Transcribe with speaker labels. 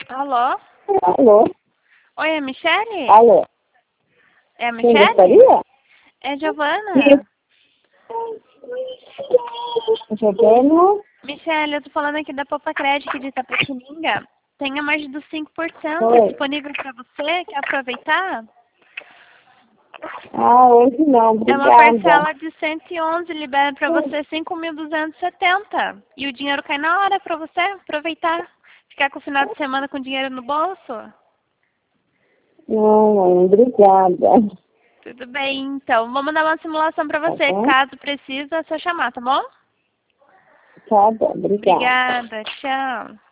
Speaker 1: Alô?
Speaker 2: Alô?
Speaker 1: Oi, é a Michele?
Speaker 2: Alô?
Speaker 1: É a
Speaker 2: Quem
Speaker 1: Michele?
Speaker 2: gostaria?
Speaker 1: É a Giovana?
Speaker 2: Giovana?
Speaker 1: Michele, eu tô falando aqui da Popa Crédito de Itapetininga. Tem a margem dos 5%
Speaker 2: Oi.
Speaker 1: disponível para você. Quer aproveitar?
Speaker 2: Hoje não,
Speaker 1: É uma
Speaker 2: obrigada.
Speaker 1: parcela de 111, libera para você 5.270. E o dinheiro cai na hora para você aproveitar. Ficar com o final de semana com dinheiro no bolso.
Speaker 2: Não, obrigada.
Speaker 1: Tudo bem, então. Vou mandar uma simulação para
Speaker 2: Tá
Speaker 1: você.
Speaker 2: bom?
Speaker 1: Caso precisa, é só chamar, tá bom?
Speaker 2: Tá bom, obrigada.
Speaker 1: Obrigada. Tchau.